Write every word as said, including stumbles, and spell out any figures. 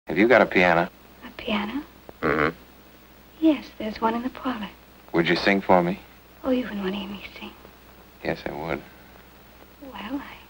Have you got a piano? A piano? Mm-hmm. Yes, there's one in the parlor. Would you sing for me? Oh, you wouldn't want to hear me sing. Yes, I would. Well, I...